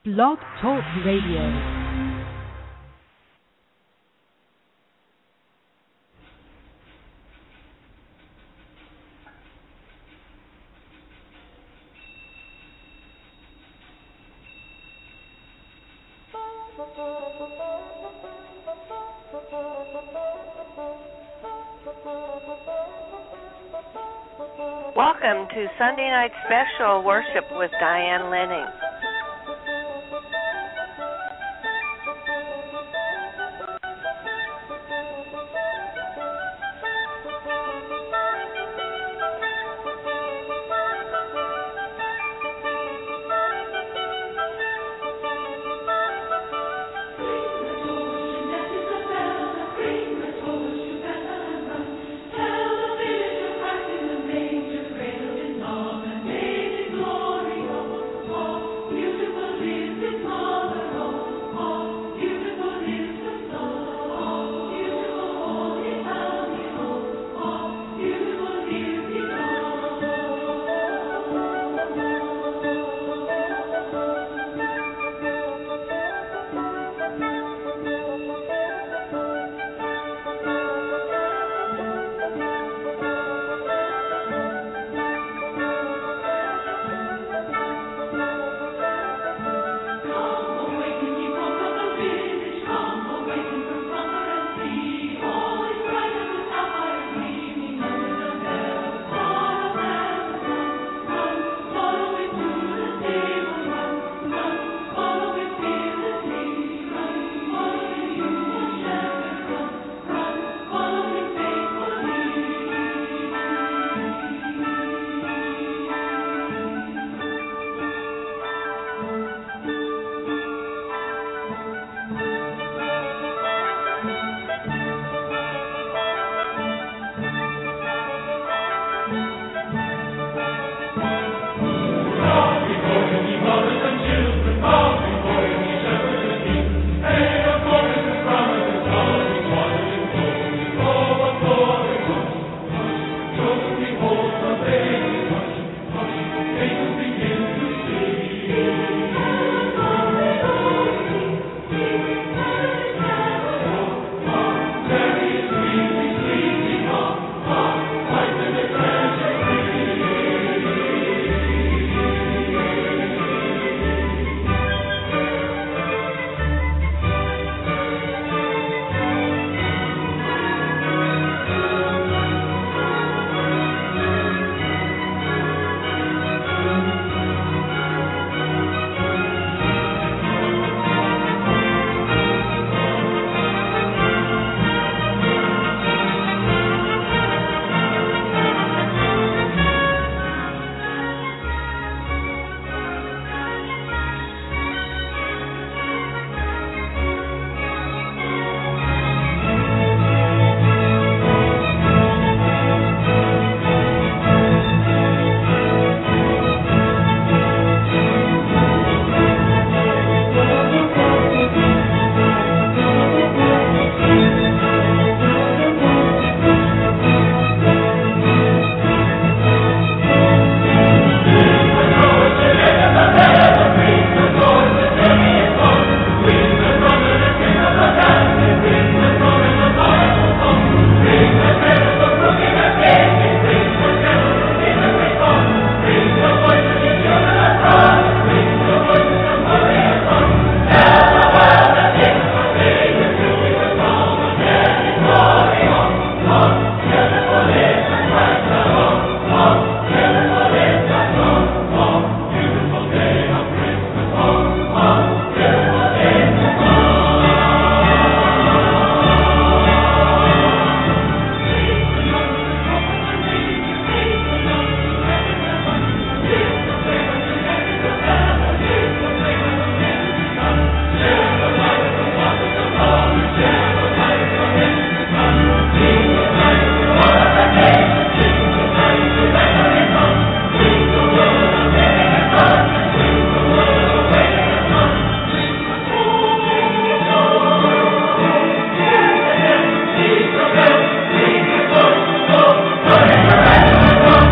Blog Talk Radio. Welcome to Sunday Night Special Worship with Diane Lenning.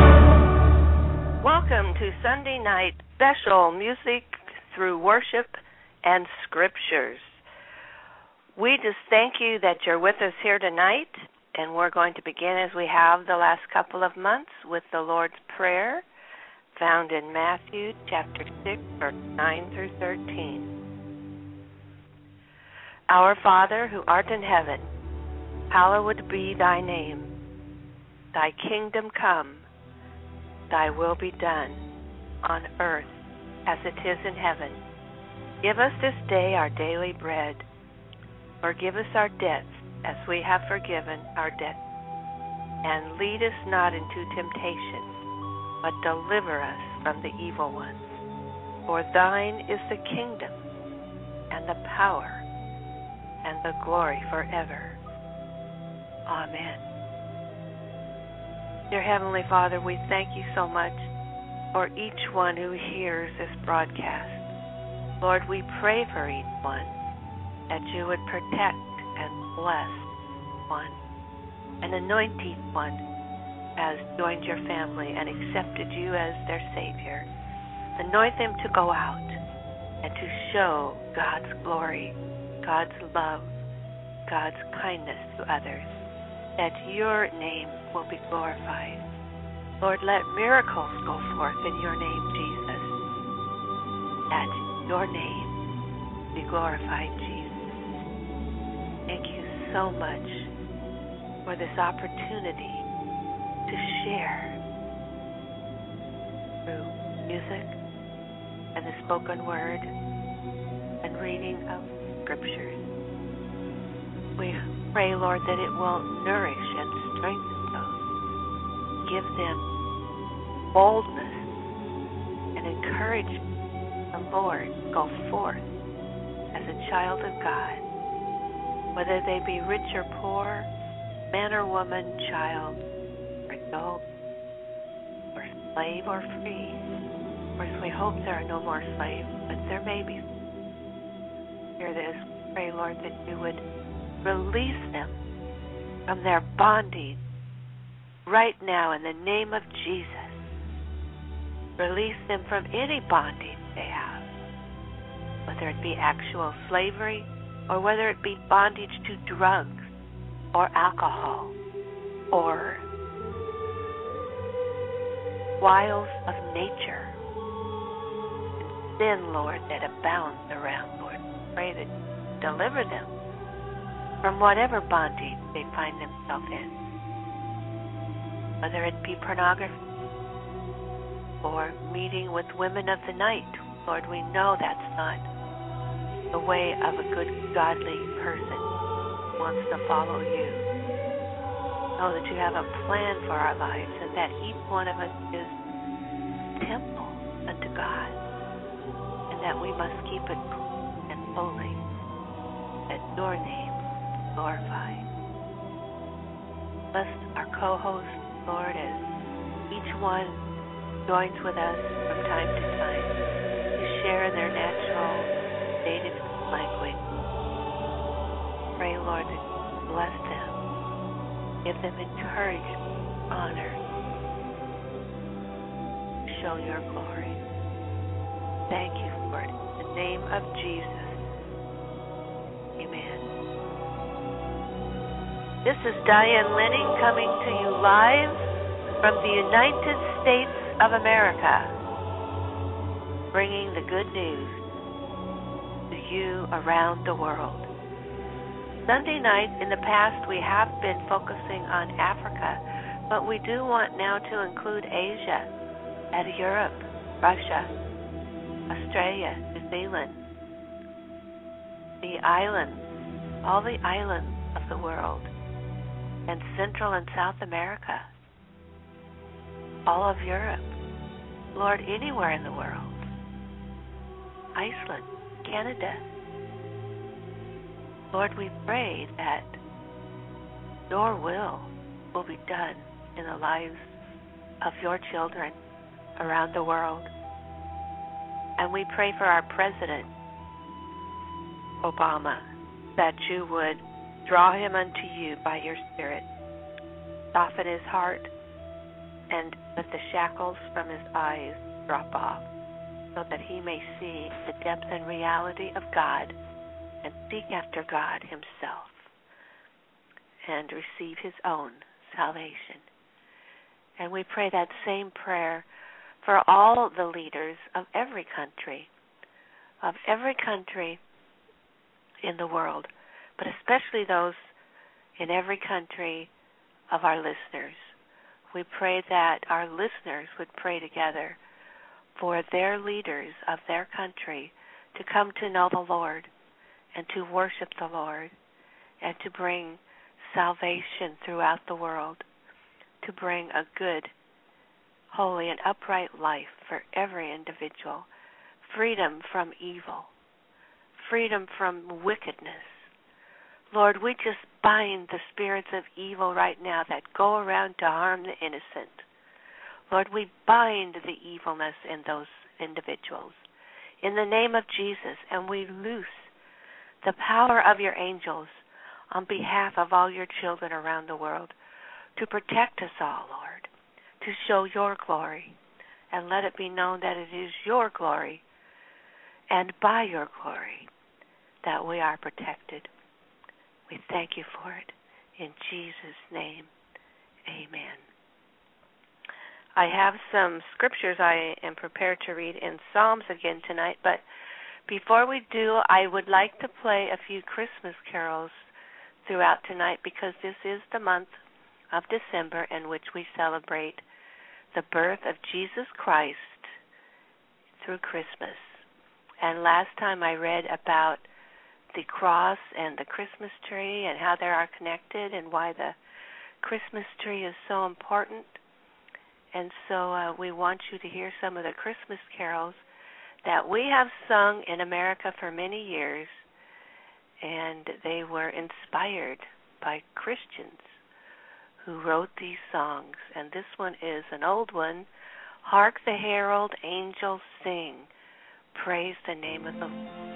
Sunday night special music through worship and Scriptures. We just thank you that you're with us here tonight, and we're going to begin as we have the last couple of months with the Lord's Prayer, found in Matthew chapter 6, verse 9 through 13. Our Father, who art in heaven, hallowed be thy name. Thy kingdom come, thy will be done, on earth as it is in heaven. Give us this day our daily bread. Forgive us our debts as we have forgiven our debtors. And lead us not into temptation, but deliver us from the evil one. For thine is the kingdom, and the power, and the glory forever. Amen. Dear Heavenly Father, we thank you so much for each one who hears this broadcast. Lord, we pray for each one, that you would protect and bless one, and anoint each one as joined your family and accepted you as their Savior. Anoint them to go out and to show God's glory, God's love, God's kindness to others, that your name will be glorified. Lord, let miracles go forth in your name, Jesus, that your name be glorified, Jesus. Thank you so much for this opportunity to share through music and the spoken word and reading of Scriptures. We pray, Lord, that it will nourish and strengthen those, give them boldness and encouragement. The Lord, go forth as a child of God, whether they be rich or poor, man or woman, child or adult, or slave or free. Of course, we hope there are no more slaves, but there may be. Hear this. Pray, Lord, that you would release them from their bondage right now in the name of Jesus. Release them from any bondage they have, whether it be actual slavery or whether it be bondage to drugs or alcohol or wiles of nature and sin, Lord, that abounds around, Lord. Pray that you deliver them from whatever bondage they find themselves in, whether it be pornography or meeting with women of the night. Lord, we know that's not the way of a good, godly person who wants to follow you. Know that you have a plan for our lives and that each one of us is a temple unto God, and that we must keep it clean and holy, that your name is glorified. Bless our co-hosts, Lord, as each one joins with us from time to time to share their natural native language. Pray, Lord, that you bless them, give them encouragement, honor, show your glory. Thank you for it. In the name of Jesus. Amen. This is Diane Lenning coming to you live from the United States of America, bringing the good news to you around the world. Sunday night, in the past, we have been focusing on Africa, but we do want now to include Asia and Europe, Russia, Australia, New Zealand, the islands, all the islands of the world, and Central and South America, all of Europe, Lord, anywhere in the world, Iceland, Canada. Lord, we pray that your will be done in the lives of your children around the world. And we pray for our President, Obama, that you would draw him unto you by your Spirit, soften his heart, and let the shackles from his eyes drop off. so that he may see the depth and reality of God and seek after God himself and receive his own salvation. And we pray that same prayer for all the leaders of every country in the world, but especially those in every country of our listeners. We pray that our listeners would pray together for their leaders of their country to come to know the Lord and to worship the Lord and to bring salvation throughout the world, to bring a good, holy, and upright life for every individual, freedom from evil, freedom from wickedness. Lord, we just bind the spirits of evil right now that go around to harm the innocent. Lord, we bind the evilness in those individuals in the name of Jesus, and we loose the power of your angels on behalf of all your children around the world to protect us all, Lord, to show your glory, and let it be known that it is your glory and by your glory that we are protected. We thank you for it. In Jesus' name, amen. I have some scriptures I am prepared to read in Psalms again tonight, but before we do, I would like to play a few Christmas carols throughout tonight because this is the month of December in which we celebrate the birth of Jesus Christ through Christmas. And last time I read about the cross and the Christmas tree and how they are connected and why the Christmas tree is so important. And so we want you to hear some of the Christmas carols that we have sung in America for many years, and they were inspired by Christians who wrote these songs. And this one is an old one, Hark the Herald Angels Sing, Praise the Name of the Lord.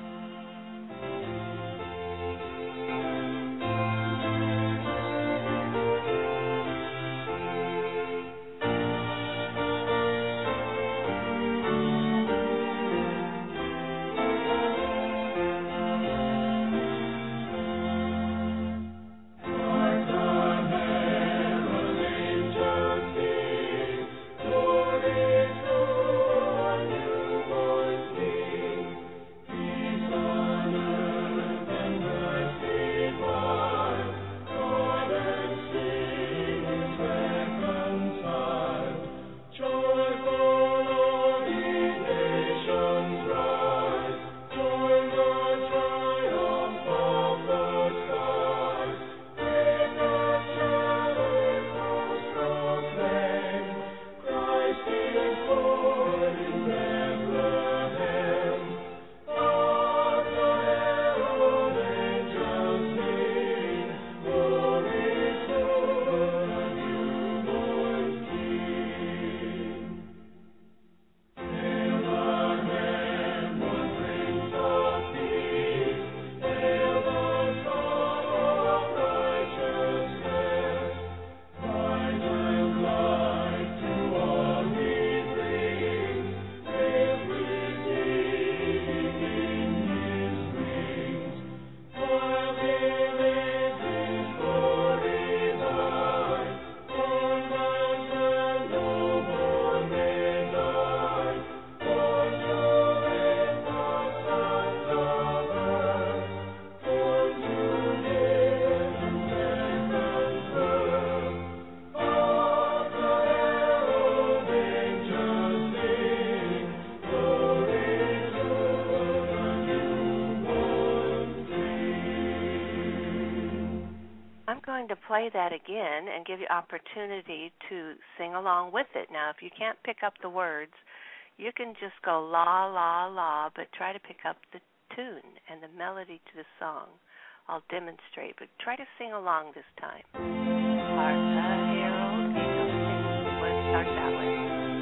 I'm going to play that again and give you opportunity to sing along with it. Now, if you can't pick up the words, you can just go la, la, la, but try to pick up the tune and the melody to the song. I'll demonstrate, but try to sing along this time. Hark the herald angels sing. Let's start that way.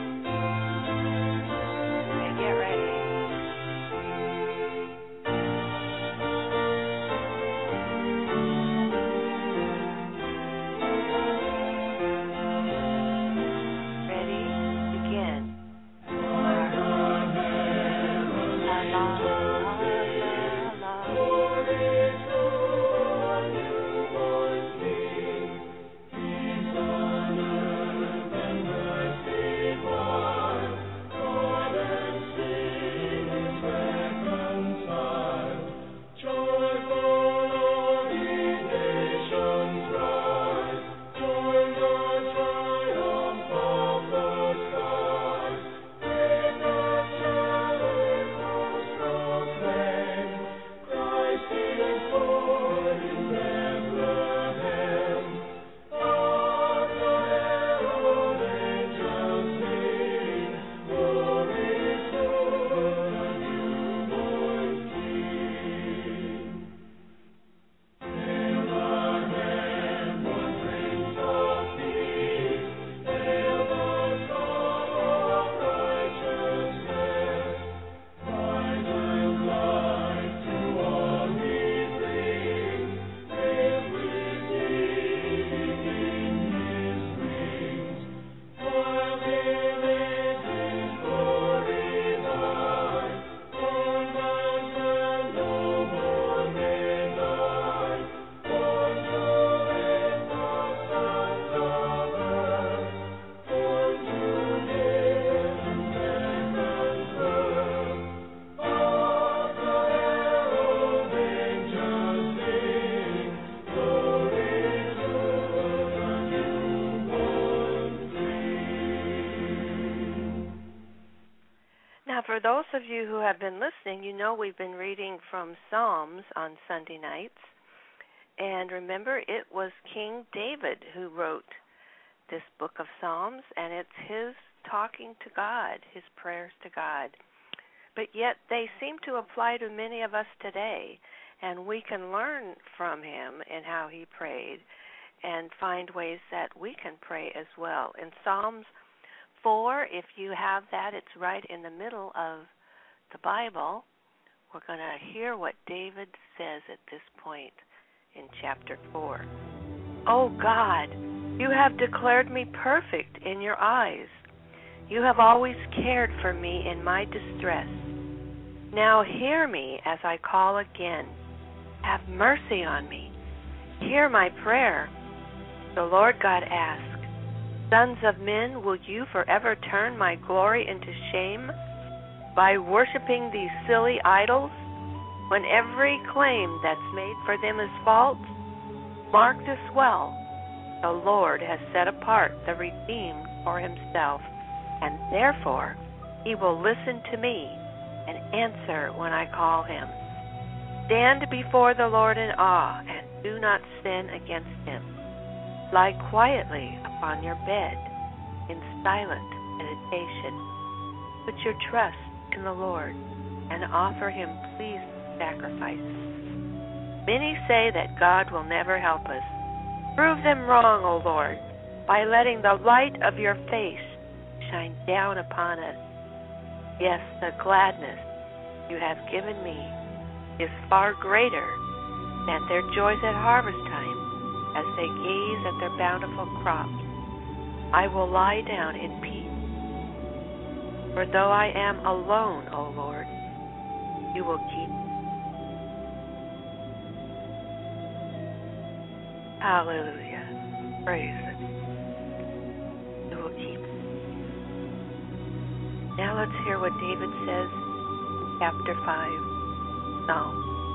And get ready. Ready? Begin. Hark the for those of you who have been listening, you know we've been reading from Psalms on Sunday nights. And remember, it was King David who wrote this book of Psalms, and it's his talking to God, his prayers to God. But yet they seem to apply to many of us today, and we can learn from him and how he prayed and find ways that we can pray as well. In Psalms 4, if you have that, it's right in the middle of the Bible. We're going to hear what David says at this point in chapter 4. "O God, you have declared me perfect in your eyes. You have always cared for me in my distress. Now hear me as I call again. Have mercy on me. Hear my prayer." The Lord God asked, "Sons of men, will you forever turn my glory into shame by worshiping these silly idols, when every claim that's made for them is false? Mark this well. The Lord has set apart the redeemed for himself, and therefore he will listen to me and answer when I call him. Stand before the Lord in awe and do not sin against him. Lie quietly upon your bed in silent meditation. Put your trust in the Lord and offer him pleasing sacrifices. Many say that God will never help us. Prove them wrong, O Lord, by letting the light of your face shine down upon us. Yes, the gladness you have given me is far greater than their joys at harvest time, as they gaze at their bountiful crops. I will lie down in peace. For though I am alone, O Lord, you will keep me. Hallelujah. Praise it. You will keep me. Now let's hear what David says, chapter 5, Psalm.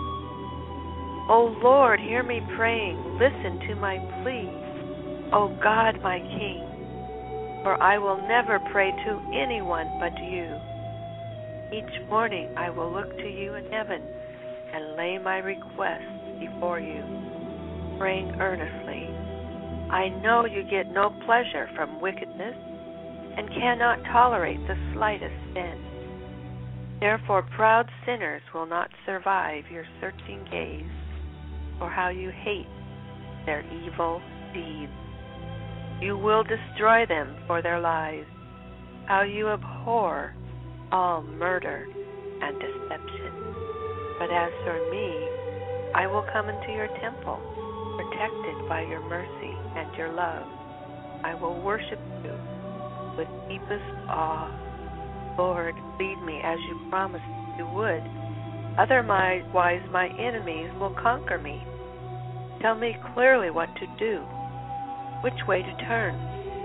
O Lord, hear me praying. Listen to my plea. O God, my King, for I will never pray to anyone but you. Each morning I will look to you in heaven and lay my requests before you, praying earnestly. I know you get no pleasure from wickedness and cannot tolerate the slightest sin. Therefore proud sinners will not survive your searching gaze, for how you hate their evil deeds. You will destroy them for their lies, how you abhor all murder and deception. But as for me, I will come into your temple, protected by your mercy and your love. I will worship you with deepest awe. Lord, lead me as you promised you would. Otherwise my enemies will conquer me. Tell me clearly what to do, which way to turn.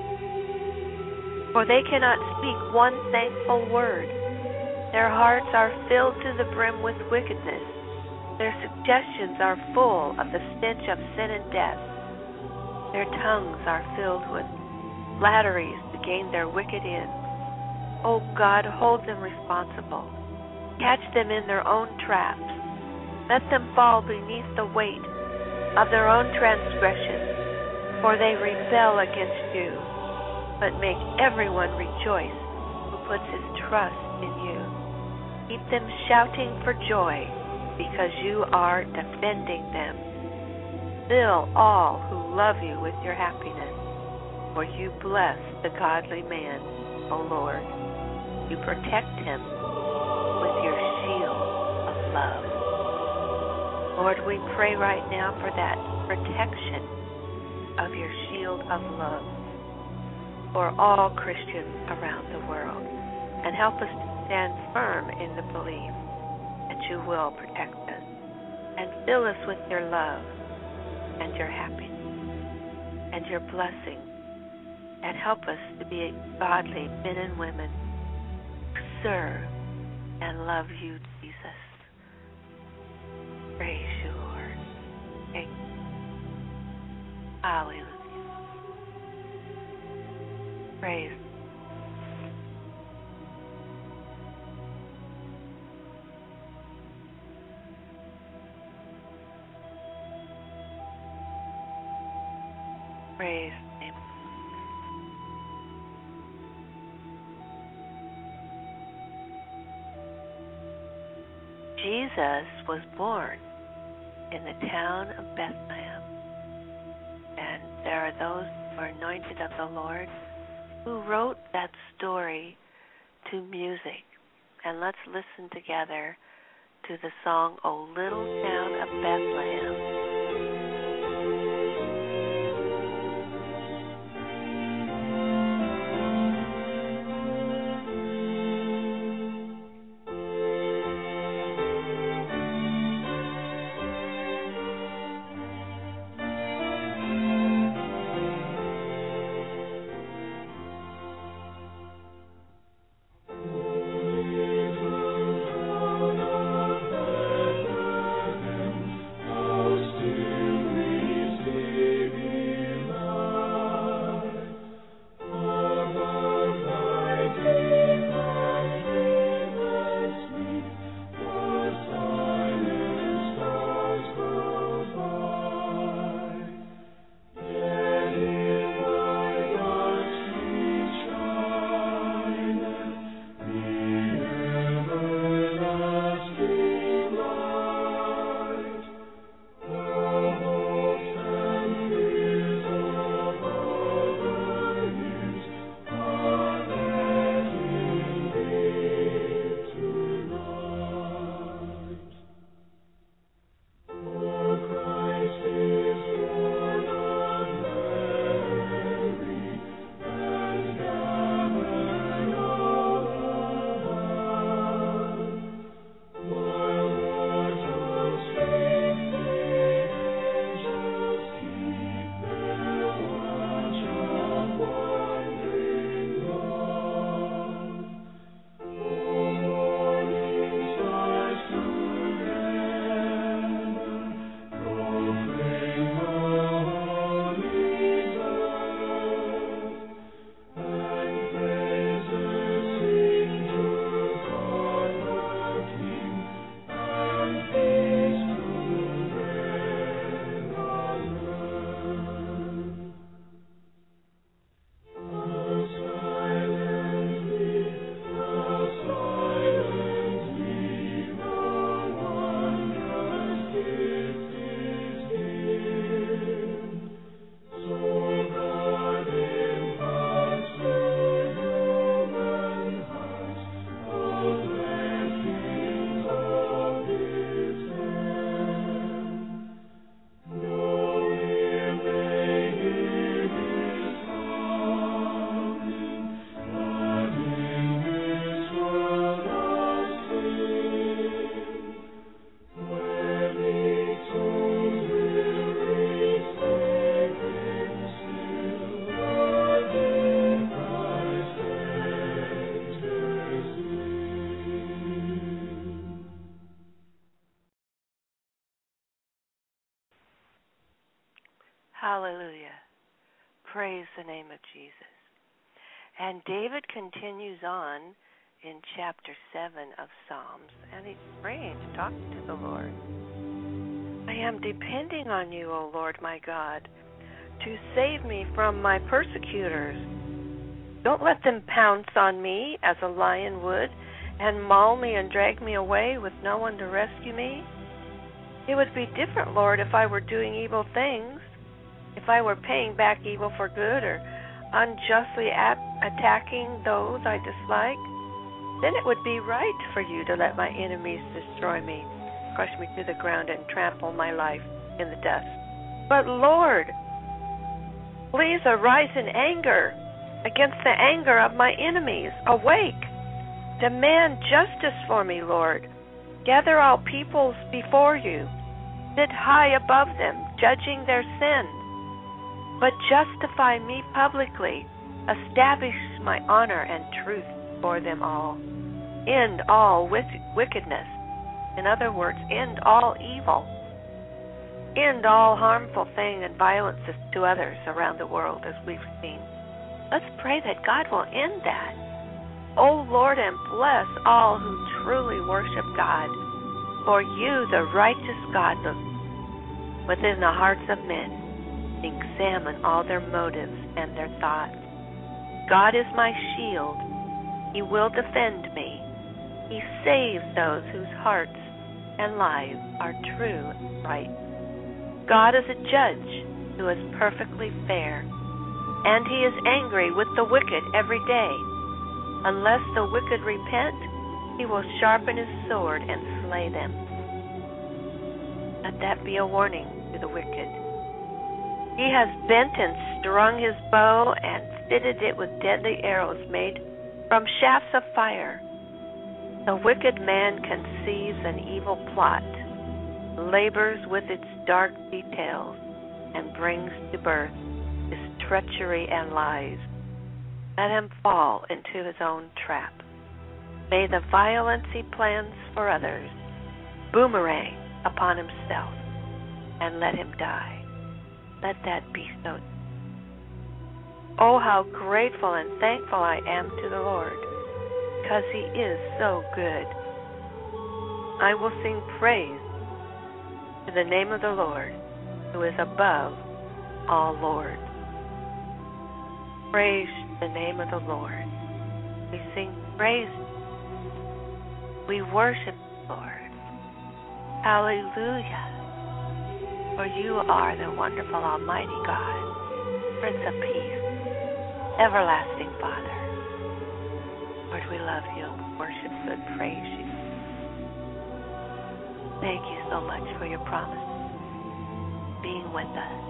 For they cannot speak one thankful word. Their hearts are filled to the brim with wickedness. Their suggestions are full of the stench of sin and death. Their tongues are filled with flatteries to gain their wicked ends. O God, hold them responsible. Catch them in their own traps. Let them fall beneath the weight of their own transgressions, for they rebel against you. But make everyone rejoice who puts his trust in you. Keep them shouting for joy, because you are defending them. Fill all who love you with your happiness, for you bless the godly man, O Lord. You protect him with your shield of love. Lord, we pray right now for that protection of your shield of love for all Christians around the world, and help us to stand firm in the belief that you will protect us, and fill us with your love and your happiness and your blessing, and help us to be godly men and women who serve and love you, Jesus. Praise you, Lord. Thank you. Hallelujah. Praise. Praise the name. Jesus was born in the town of Bethlehem, and there are those who are anointed of the Lord who wrote that story to music. And let's listen together to the song, O Little Town of Bethlehem. Hallelujah. Praise the name of Jesus. And David continues on in chapter 7 of Psalms, and he's praying, talking to the Lord. I am depending on you, O Lord my God, to save me from my persecutors. Don't let them pounce on me as a lion would and maul me and drag me away with no one to rescue me. It would be different, Lord, if I were doing evil things, if I were paying back evil for good or unjustly attacking those I dislike. Then it would be right for you to let my enemies destroy me, crush me to the ground, and trample my life in the dust. But Lord, please arise in anger against the anger of my enemies. Awake, demand justice for me, Lord. Gather all peoples before you. Sit high above them, judging their sins. But justify me publicly. Establish my honor and truth for them all. End all wickedness. In other words, end all evil. End all harmful thing and violences to others around the world, as we've seen. Let's pray that God will end that. O Lord, and bless all who truly worship God. For you, the righteous God, look within the hearts of men. examine all their motives and their thoughts. God is my shield. He will defend me. He saves those whose hearts and lives are true and right. God is a judge who is perfectly fair, and he is angry with the wicked every day. Unless the wicked repent, he will sharpen his sword and slay them. Let that be a warning to the wicked. He has bent and strung his bow and fitted it with deadly arrows made from shafts of fire. The wicked man conceives an evil plot, labors with its dark details, and brings to birth his treachery and lies. Let him fall into his own trap. May the violence he plans for others boomerang upon himself, and let him die. Let that be so. Oh, how grateful and thankful I am to the Lord, because he is so good. I will sing praise to the name of the Lord, who is above all lords. Praise the name of the Lord. We sing praise. We worship the Lord. Hallelujah. For you are the wonderful Almighty God, Prince of Peace, everlasting Father. Lord, we love you, worship you, and praise you. Thank you so much for your promise, being with us.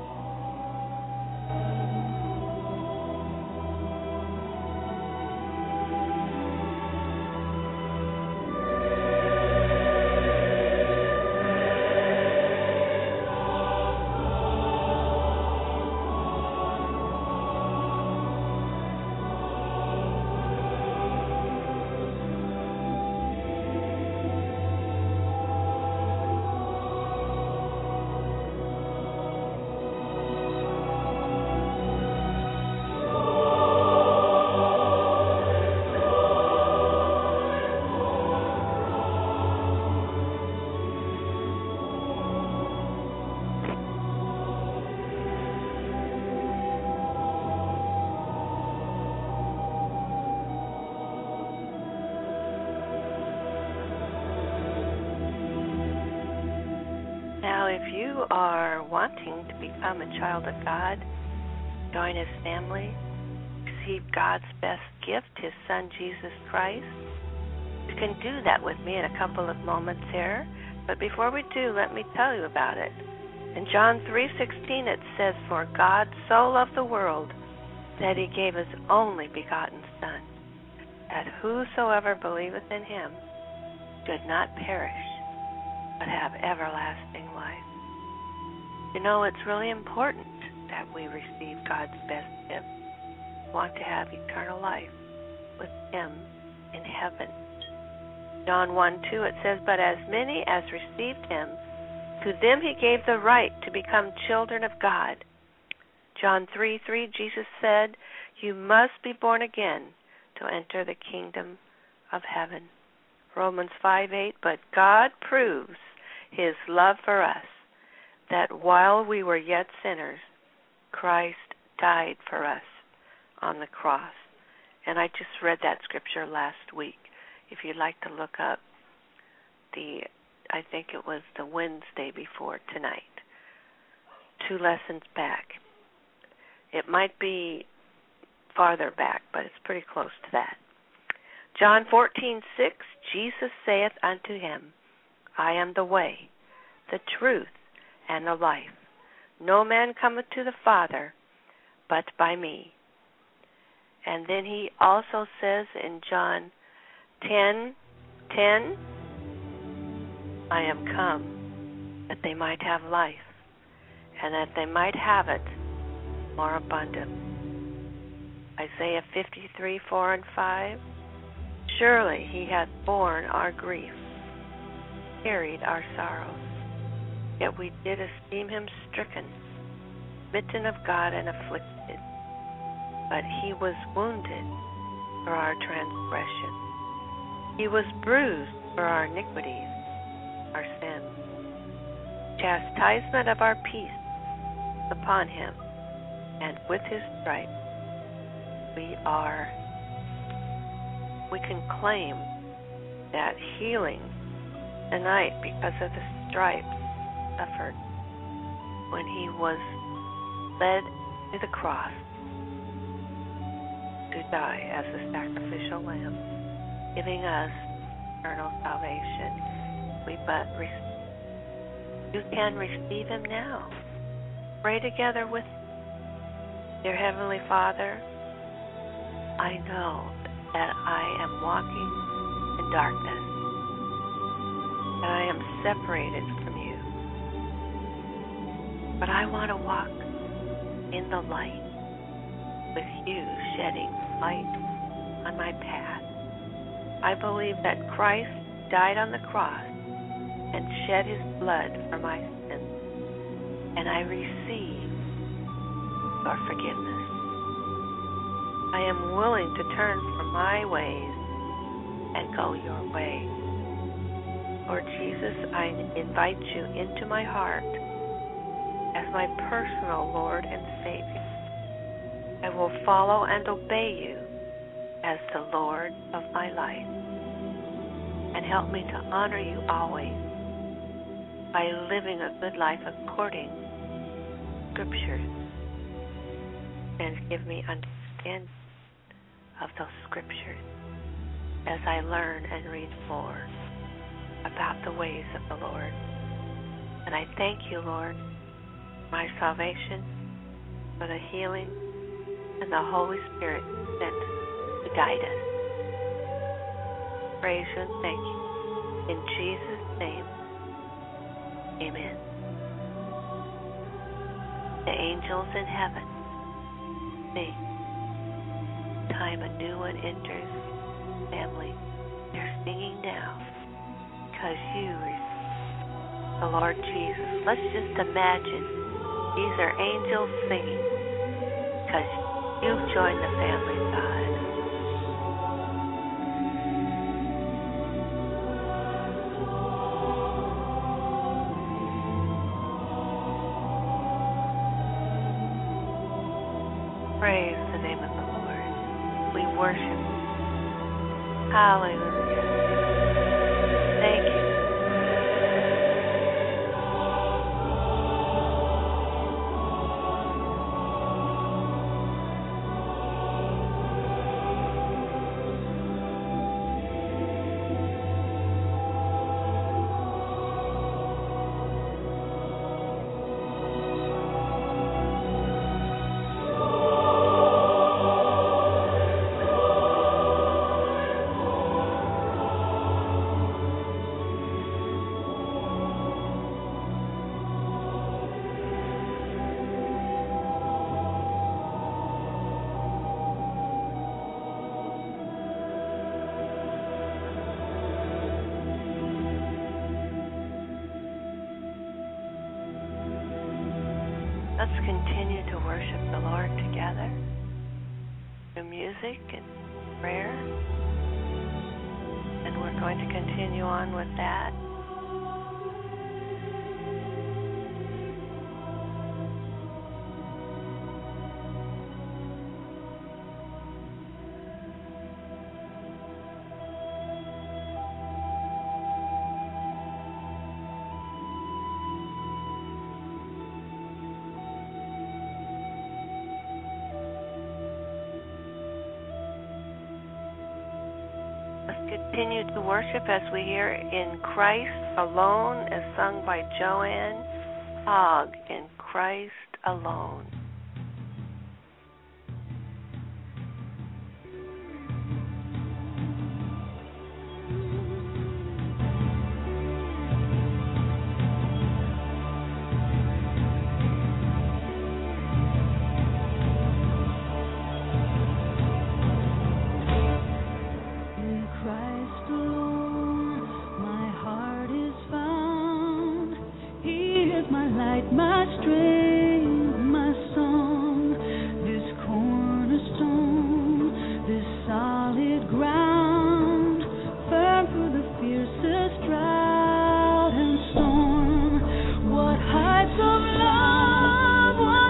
Now, if you are wanting to become a child of God, join his family, receive God's best gift, his Son, Jesus Christ, you can do that with me in a couple of moments here. But before we do, let me tell you about it. In John 3:16, it says, "For God so loved the world that he gave his only begotten Son, that whosoever believeth in him should not perish, but have everlasting life." You know, it's really important that we receive God's best gift. We want to have eternal life with him in heaven. John 1:2, it says, "But as many as received him, to them he gave the right to become children of God." John 3:3, Jesus said, "You must be born again to enter the kingdom of heaven." Romans 5:8, "But God proves his love for us, that while we were yet sinners, Christ died for us on the cross." And I just read that scripture last week. If you'd like to look up I think it was the Wednesday before tonight, 2 lessons back. It might be farther back, but it's pretty close to that. John 14:6, Jesus saith unto him, "I am the way, the truth, and the life. No man cometh to the Father but by me." And then he also says in John 10:10, "I am come that they might have life, and that they might have it more abundant." Isaiah 53:4 and 5, "Surely he hath borne our grief, carried our sorrows. Yet we did esteem him stricken, smitten of God, and afflicted. But he was wounded for our transgression. He was bruised for our iniquities, our sins. Chastisement of our peace upon him, and with his stripes we can claim that healing tonight because of the stripes suffered when he was led to the cross to die as a sacrificial lamb, giving us eternal salvation. You can receive him now. Pray together with him. Dear Heavenly Father, I know that I am walking in darkness, that I am separated from you. But I want to walk in the light with you shedding light on my path. I believe that Christ died on the cross and shed his blood for my sins, and I receive your forgiveness. I am willing to turn from my ways and go your way. Lord Jesus, I invite you into my heart as my personal Lord and Savior. I will follow and obey you as the Lord of my life. And help me to honor you always by living a good life according to Scriptures. And give me understanding of those Scriptures as I learn and read more about the ways of the Lord. And I thank you, Lord, for my salvation, for the healing, and the Holy Spirit sent to guide us. Praise you and thank you. In Jesus' name, amen. The angels in heaven sing. Time a new one enters family. They're singing now because you receive the Lord Jesus. Let's just imagine these are angels singing because you've joined the family of God. Praise the name of the Lord. We worship you. Hallelujah. Thank you. Let's continue to worship the Lord together through music and prayer. And we're going to continue on with that. Continue to worship as we hear In Christ Alone, as sung by Joanne Hogg, In Christ Alone. My strength, my song, this cornerstone, this solid ground, firm through the fiercest drought and storm. What heights of love, what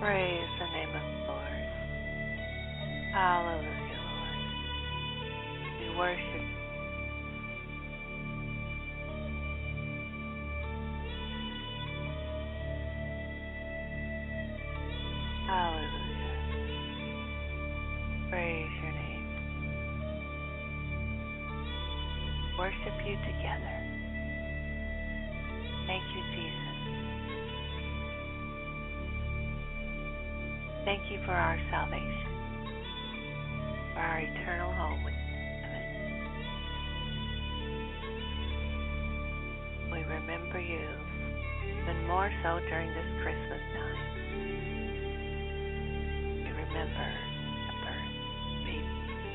Praise the name of the Lord. Hallelujah, Lord. We worship you. Hallelujah. Praise your name. Worship you together. Thank you, Jesus. Thank you for our salvation, for our eternal home with heaven. We remember you even more so during this Christmas time. We remember the birth of baby.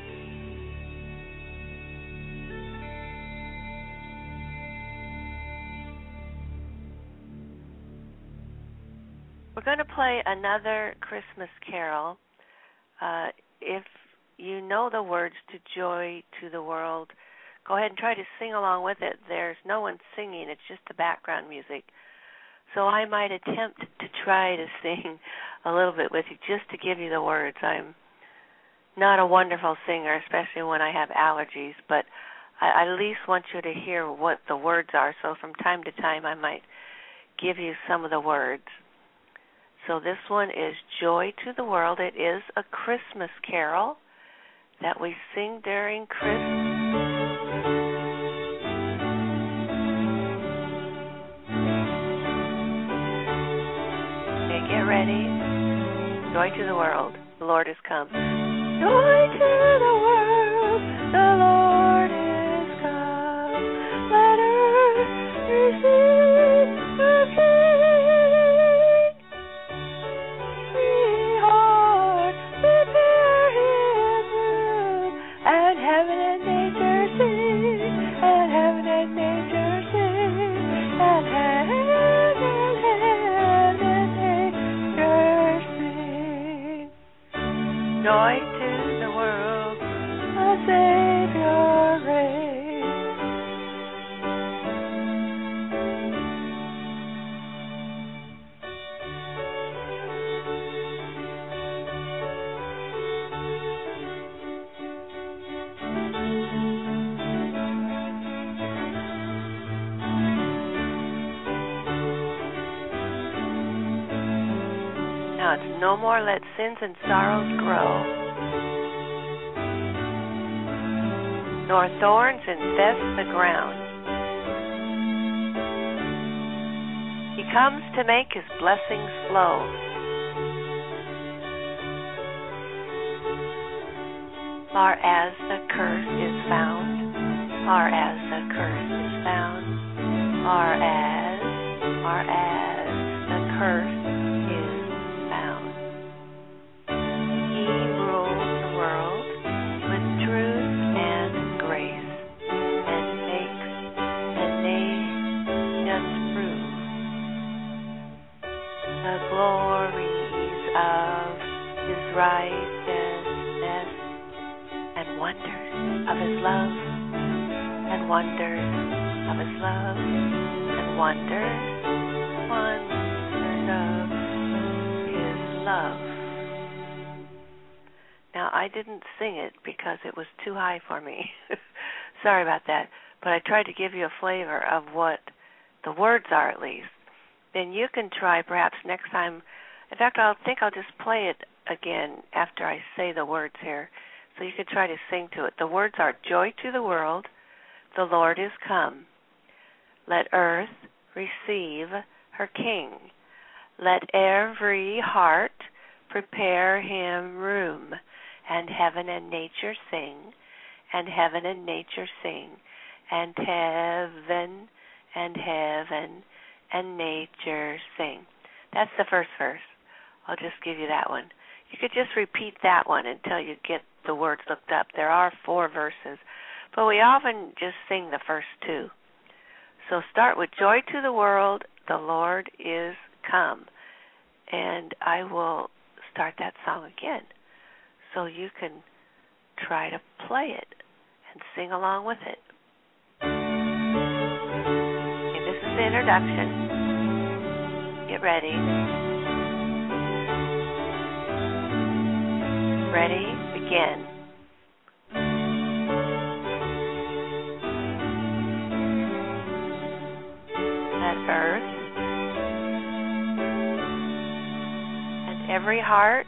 We're going to play another Christmas carol. If you know the words to Joy to the World, go ahead and try to sing along with it. There's no one singing. It's just the background music. So I might attempt to try to sing a little bit with you just to give you the words. I'm not a wonderful singer, especially when I have allergies, but I at least want you to hear what the words are. So from time to time I might give you some of the words. So this one is Joy to the World. It is a Christmas carol that we sing during Christmas. Okay, get ready. Joy to the world. The Lord has come. Joy to the world. The Lord is come. Let earth receive the King. And heaven and nature sing, and heaven and nature sing, and heaven and nature sing. Joy to the world, a Savior reigns. Now it's no more let sins and sorrows grow, nor thorns infest the ground. He comes to make his blessings flow. Far as the curse is found, far as the curse is found, far as the curse righteousness and wonders of his love, and wonders of his love, and wonders of his love. Now, I didn't sing it because it was too high for me. Sorry about that. But I tried to give you a flavor of what the words are at least. Then you can try perhaps next time. In fact, I'll just play it again after I say the words here, so you could try to sing to it. The words are, Joy to the world, the Lord is come. Let earth receive her King. Let every heart prepare him room, and heaven and nature sing, and heaven and nature sing, and heaven and nature sing. That's the first verse. I'll just give you that one. You could just repeat that one until you get the words looked up. There are 4 verses, but we often just sing the first 2. So start with Joy to the world, the Lord is come. And I will start that song again so you can try to play it and sing along with it. And this is the introduction. Get ready. Ready? Begin. Let earth and every heart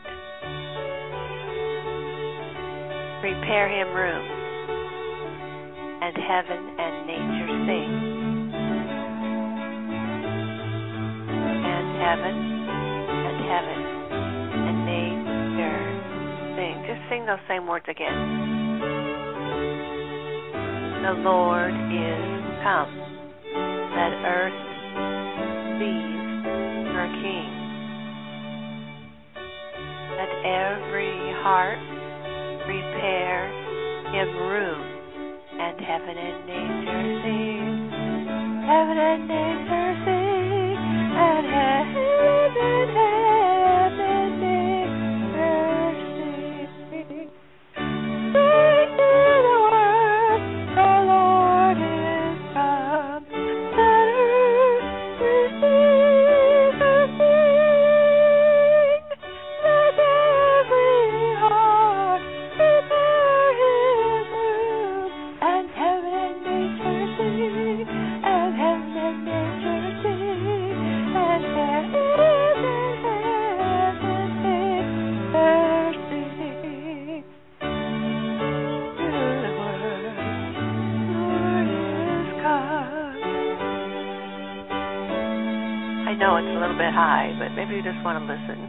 prepare him room, and heaven and nature sing, and heaven and nature sing. Just sing those same words again. The Lord is come. Let earth receive her King. Let every heart prepare him room, and heaven and nature sing. Heaven and nature sing, and heaven and nature sing. Sing to the world, the Lord is come. Let earth receive her King. Let every heart prepare him room, and heaven and nature sing, and heaven and nature sing, and heaven and nature sing. To the world, Lord is come. I know it's a little bit high, but maybe you just want to listen.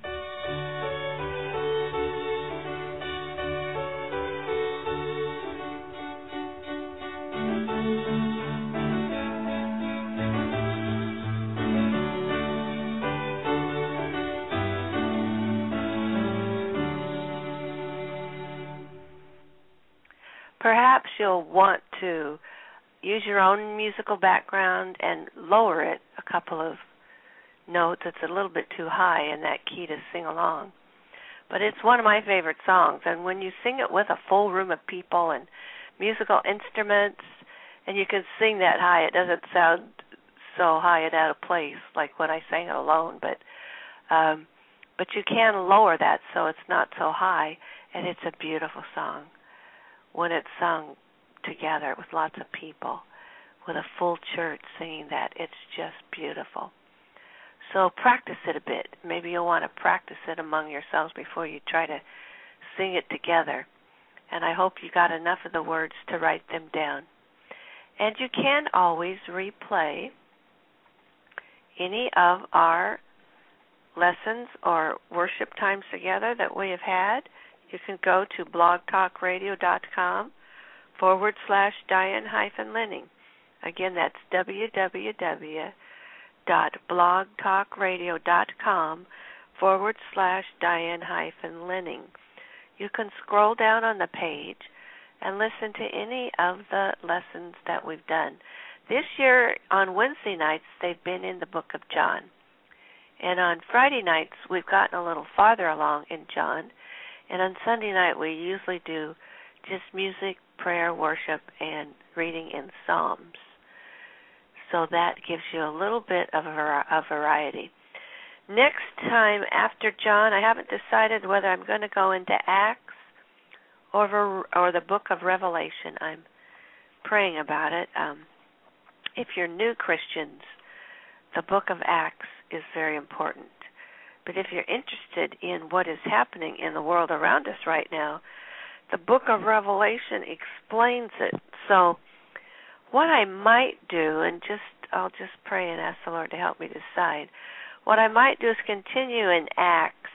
Perhaps you'll want to use your own musical background and lower it a couple of notes. It's a little bit too high in that key to sing along. But it's one of my favorite songs, and when you sing it with a full room of people and musical instruments, and you can sing that high, it doesn't sound so high and out of place like when I sang it alone, but you can lower that so it's not so high, and it's a beautiful song when it's sung together with lots of people, with a full church singing that. It's just beautiful. So practice it a bit. Maybe you'll want to practice it among yourselves before you try to sing it together. And I hope you got enough of the words to write them down. And you can always replay any of our lessons or worship times together that we have had. You can go to blogtalkradio.com/Diane-Lenning. Again, that's www.blogtalkradio.com/Diane-Lenning. You can scroll down on the page and listen to any of the lessons that we've done. This year, on Wednesday nights, they've been in the book of John. And on Friday nights, we've gotten a little farther along in John. And on Sunday night, we usually do just music, prayer, worship, and reading in Psalms. So that gives you a little bit of a variety. Next time after John, I haven't decided whether I'm going to go into Acts or the book of Revelation. I'm praying about it. If you're new Christians, the book of Acts is very important. But if you're interested in what is happening in the world around us right now, the book of Revelation explains it. So what I might do, and I'll just pray and ask the Lord to help me decide, what I might do is continue in Acts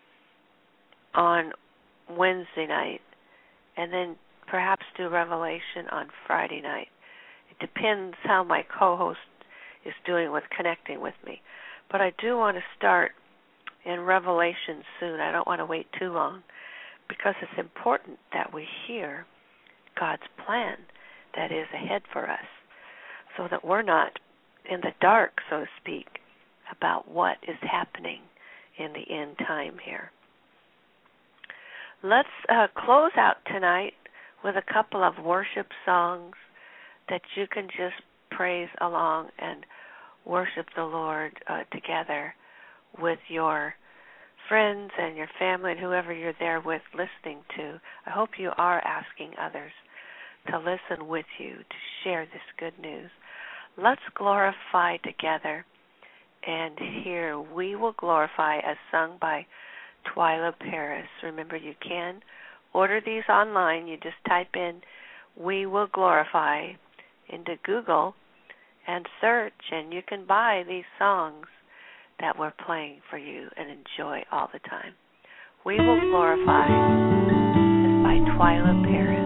on Wednesday night and then perhaps do Revelation on Friday night. It depends how my co-host is doing with connecting with me. But I do want to start in Revelation soon. I don't want to wait too long because it's important that we hear God's plan that is ahead for us so that we're not in the dark, so to speak, about what is happening in the end time here. Let's close out tonight with a couple of worship songs that you can just praise along and worship the Lord together with your friends and your family and whoever you're there with listening to. I hope you are asking others to listen with you, to share this good news. Let's glorify together. And here, We Will Glorify, as sung by Twyla Paris. Remember, you can order these online. You just type in We Will Glorify into Google and search, and you can buy these songs that we're playing for you and enjoy all the time. We Will Glorify is by Twyla Paris.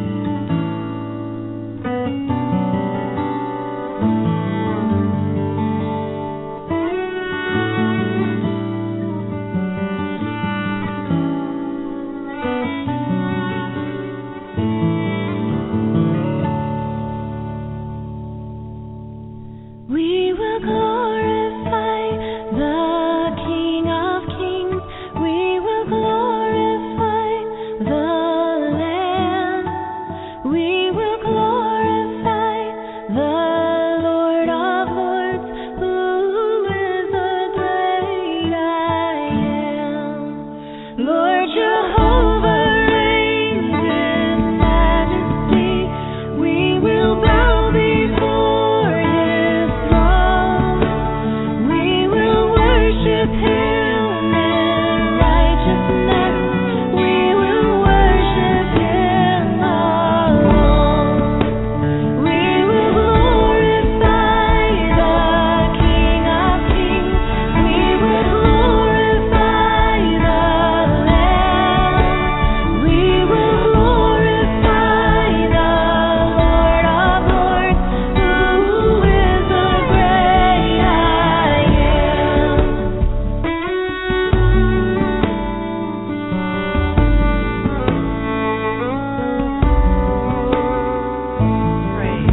We will glorify the King of Kings. We will glorify the Lamb. We will glorify the Lord of Lords, who is the great I am. Lord Jehovah reigns in majesty. We will bow before His throne. We will worship Him in righteousness. We will worship Him alone. We will glorify the King of Kings. We will glorify the Lamb. We will glorify the Lord of Lords, who is the great I am. Praise.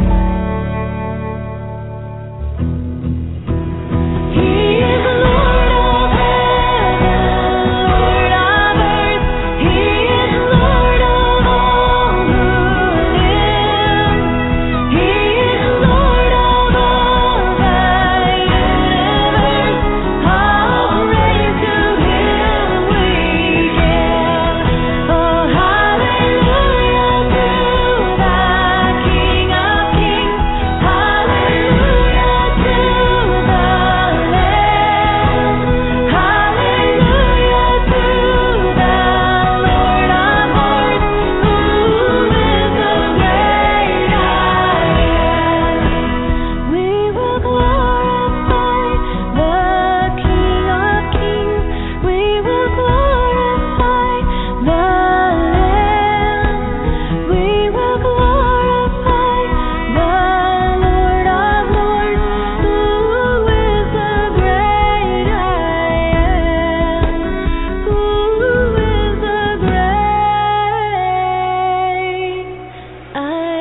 He is Lord of heaven, Lord of earth. He is Lord of all who live. He is Lord of all the universe. All praise to Him we give. Oh, hallelujah to the King of Kings. Hallelujah to the Lamb. Hallelujah to the Lord of Lords, who is the great I am. We will glorify the King of Kings. We will glorify the Lamb. We will glorify the Lord of Lords, who is the great I am. Who is the great I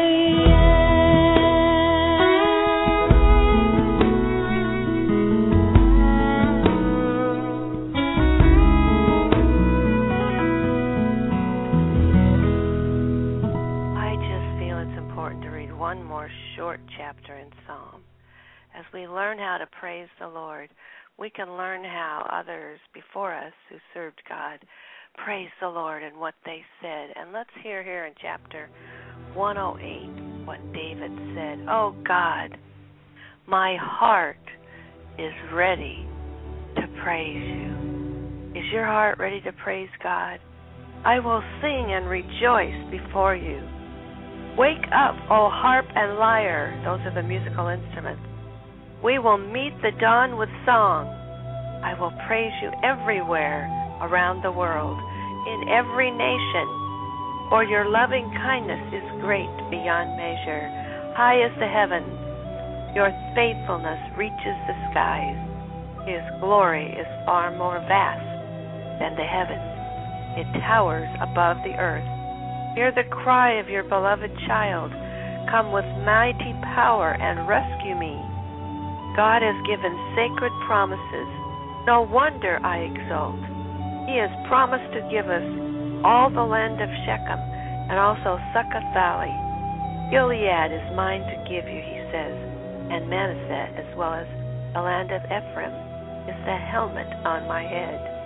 I just feel it's important to read one more short chapter in Psalm. As we learn how to praise the Lord, we can learn how others before us who served God praised the Lord and what they said. And let's hear here in chapter 108 what David said. Oh God, my heart is ready to praise you. Is your heart ready to praise God? I will sing and rejoice before you. Wake up, O harp and lyre. Those are the musical instruments. We will meet the dawn with song. I will praise you everywhere around the world, in every nation. For your loving kindness is great beyond measure. High as the heavens, your faithfulness reaches the skies. His glory is far more vast than the heavens. It towers above the earth. Hear the cry of your beloved child. Come with mighty power and rescue me. God has given sacred promises. No wonder I exult. He has promised to give us all the land of Shechem and also Succoth Valley. Gilead is mine to give you, he says, and Manasseh, as well as the land of Ephraim, is the helmet on my head.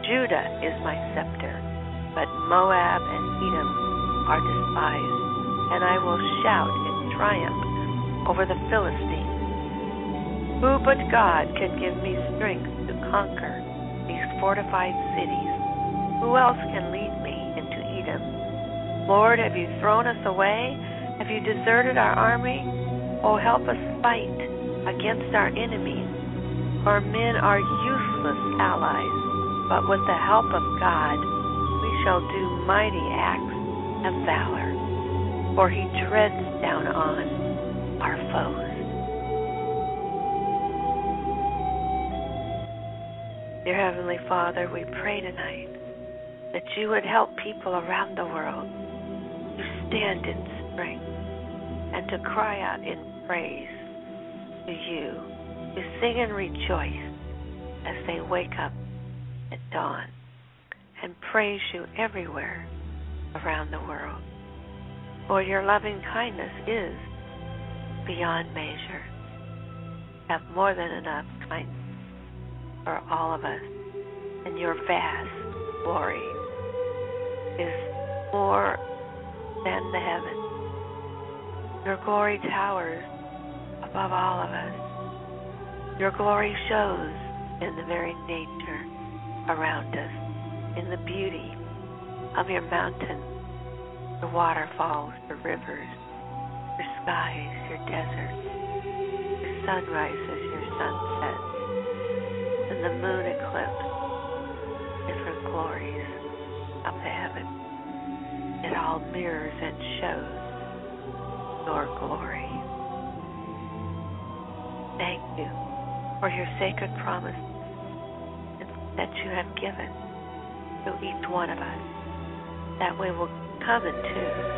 Judah is my scepter, but Moab and Edom are despised, and I will shout in triumph over the Philistines. Who but God can give me strength to conquer these fortified cities? Who else can lead me into Edom? Lord, have you thrown us away? Have you deserted our army? Oh, help us fight against our enemies. For men are useless allies, but with the help of God, we shall do mighty acts of valor. For he treads down on our foes. Dear Heavenly Father, we pray tonight that you would help people around the world to stand in strength and to cry out in praise to you, to sing and rejoice as they wake up at dawn and praise you everywhere around the world. For your loving kindness is beyond measure. You have more than enough kindness for all of us, and your vast glory is more than the heavens. Your glory towers above all of us. Your glory shows in the very nature around us, in the beauty of your mountains, your waterfalls, your rivers, your skies, your deserts, your sunrises, your sunsets, and the moon eclipse, different glories of the heaven. It all mirrors and shows your glory. Thank you for your sacred promise that you have given to each one of us, that we will come into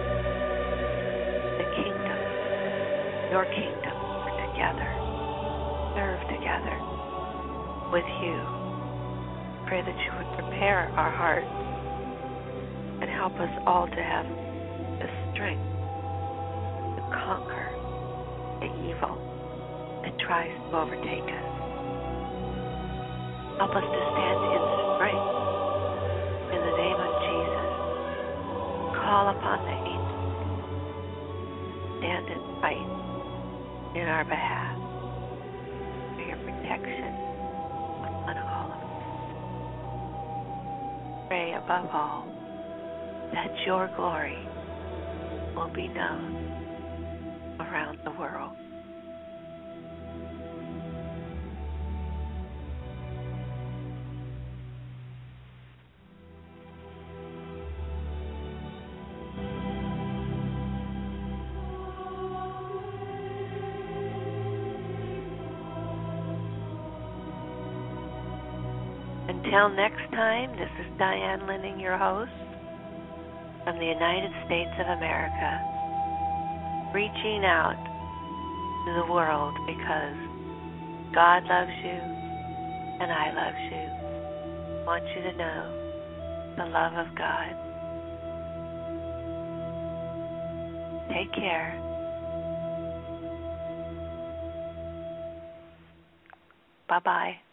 the kingdom, your kingdom, together, serve together with you. Pray that you would prepare our hearts and help us all to have the strength to conquer the evil that tries to overtake us. Help us to stand in strength in the name of Jesus. Call upon the angels. Stand and fight in our behalf for your protection upon all of us. Pray above all that your glory will be known around the world. Until next time, this is Diane Linning, your host from the United States of America, reaching out to the world because God loves you and I love you. I want you to know the love of God. Take care. Bye-bye.